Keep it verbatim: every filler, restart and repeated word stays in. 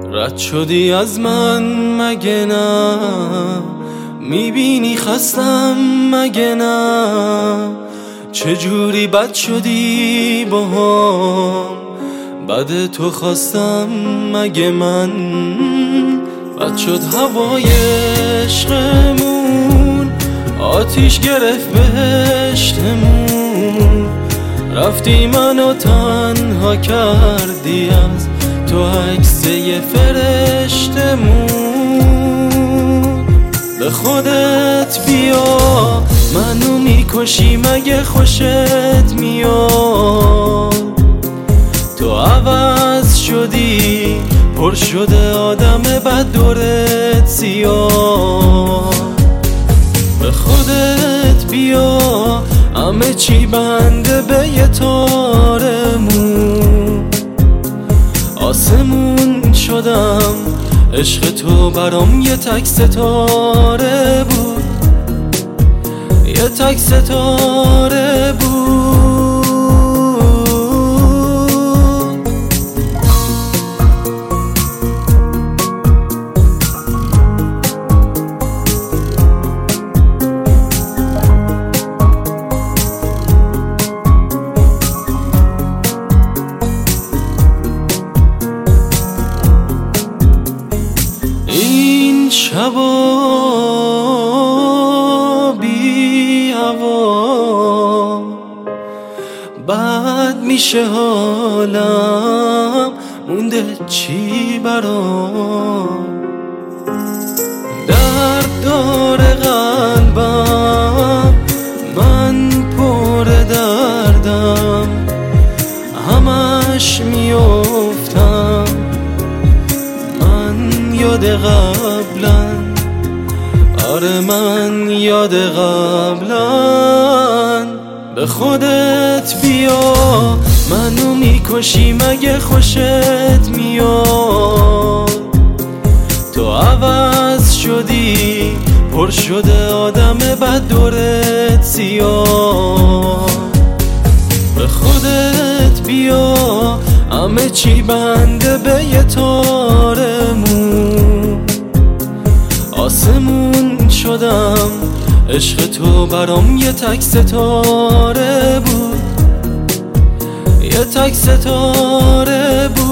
رد شدی از من مگه نه؟ میبینی خستم مگه نه؟ چجوری بد شدی با هم؟ بد تو خواستم مگه من؟ بد شد هوای عشقمون، آتیش گرفت بهشتمون، رفتی منو تنها کردی، از تو عکسه فرشتمون. به خودت بیا، منو میکشی مگه خوشت میاد؟ تو عوض شدی، پر شده آدم بد دورت سیاه. به خودت بیا، همه چی بنده به یه تارمون. آسمون شدم، عشق تو برام یه تک ستاره بود، یه تک ستاره بود. این شبا بی هوا بد میشه حالم، مونده چی برام؟ درد داره قلبم، من پر دردم، همش میافتم یاد قبلا. آره من یاد قبلا. به خودت بیا، منو میکشی مگه خوشت میاد؟ تو عوض شدی، پر شده آدم بد دورت سیاه. به خودت بیا، همه چی بنده به یه تارمون. آسمون شدم، عشق تو برام یه تک ستاره بود، یه تک ستاره بود.